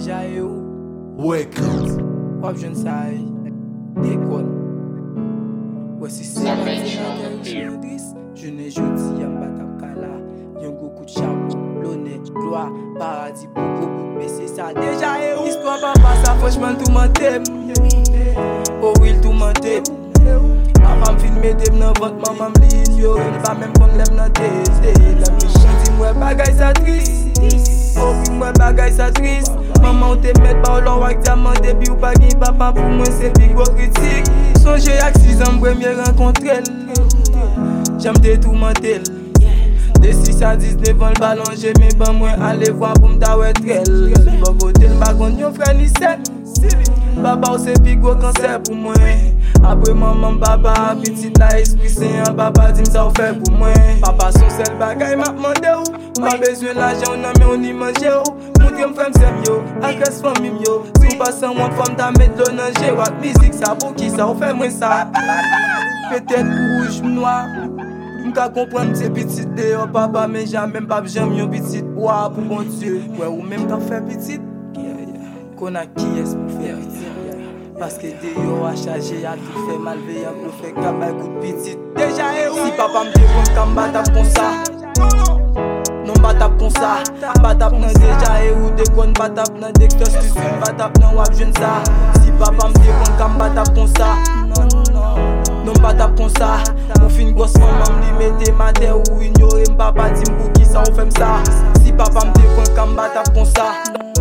Deja e ou Records. wap jen sa e dekon. Wè si se jene jodi yam batap kala. Yon go kout chapeau, l'honneur, gloire, paradis, beaucoup bout, mais c'est ça déjà e ou. Histoire papa sa franchement tout m'entém. Oh will tout m'entém. Maman filme dem nan vant, maman li ignore. Pas même kon lèm nan tete. La mi chanti mwen bagay sa triste. Oh oui mwen bagay sa triste. Maman ou te met pa ou lon wak diamant. Depi ou pa gen papa pou mwen se pi gros kritik. Sonje yak 6 ans premier rencontre el. J'aime te tout mentel. De 6 à 19 ans le ballon j'ai mes ban mwen ale voir pou m'ta wè trel. Bon côté l'bagon yon frère ni sel. Papa ou se pi gros cancer pou mwen. Après maman papa petite la esprit saint papa dit ça ou fait pour moi. Papa son seul bagay m'a mandé ou. Pas besoin l'argent nan mais on y mange ou. Montre m'femme c'est yo, agresse famille yo. Si ou pas sans moi femme ta mettre l'eau dans j'ai wak musique ça pour qui ça ou fait moi ça. Peut-être rouge noir. M'ka comprendre c'est petit dehors papa mais jamais pas j'aime yon petit bois pour bon Dieu. Ouais ou même quand fait petit. Qu'on a qui est pour faire parce que dehors a chargé a tout fait malveillant pour faire cabal coup de petit. Déjà si papa me dit qu'on batap comme ça. Non batap comme ça. Batap nan déjà ou de kon batap nan dektos tu suis batap nan wap jeune ça. Si papa me dit qu'on batap comme ça. Non batap comme ça. Ou fin gosse maman li mette ma terre ou ignorer m'papa dit m'pou qui ça on fait ça. Si papa me dit qu'on batap comme ça.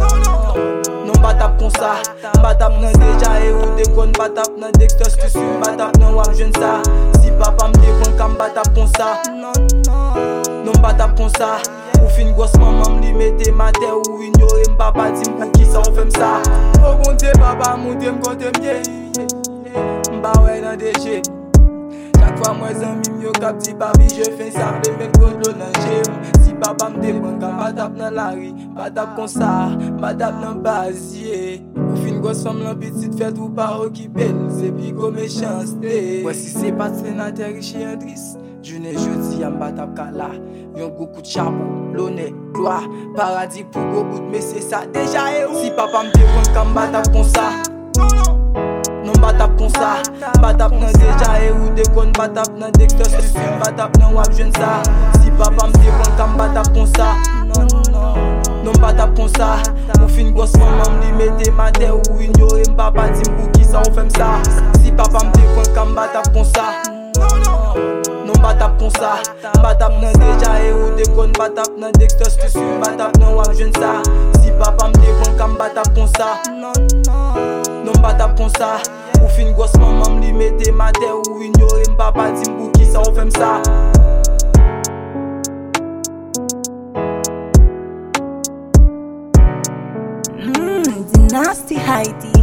Non batap comme ça. Batap nan déjà ou de kon batap nan dektos tu suis batap nan wap jeune ça. Si papa me dit qu'on batap comme ça. Non batap comme ça. Ou fin gosse maman li mette ma terre ou ignorer m'papa dit m'pou qui ça on fait ça. Oh bon Dieu papa monte m'kote m'ye. M'ba ouais nan déchet. Chaque fois moi zanmi yo kap di papi je fais ça de mettre gros l'eau dans j'aime. Si papa me demande quand batap dans la rue, batap comme ça, batap dans basier. Ou fin gosse femme la petite fait ou pas occupé, c'est plus gros méchanceté. Ouais si c'est pas sénateur riche et triste. June jodi yam batap kala. Yon gros coup de chapeau, l'honneur, gloire, paradis pour gros bout mais c'est ça déjà e ou. Si papa me demande quand batap comme ça. Non batap comme ça. Batap nan déjà ou de kon batap nan dektos tu suis batap nan wap jeune ça. Si papa me dit qu'on batap comme ça. Non batap comme ça. Ou fin gosse maman li mette ma terre ou ignorer m'papa dit m'pou qui ça on fait ça. Si papa me dit qu'on batap comme ça. Non batap comme ça. Batap nan déjà ou de kon batap nan dektos tu suis batap nan wap jeune ça. Si papa me dit qu'on batap comme ça. Non batap comme ça. Ou fin gosse maman li mette ma terre ou ignorer m'papa dit m'pou qui ça on fait ça. Dynasty Heidi.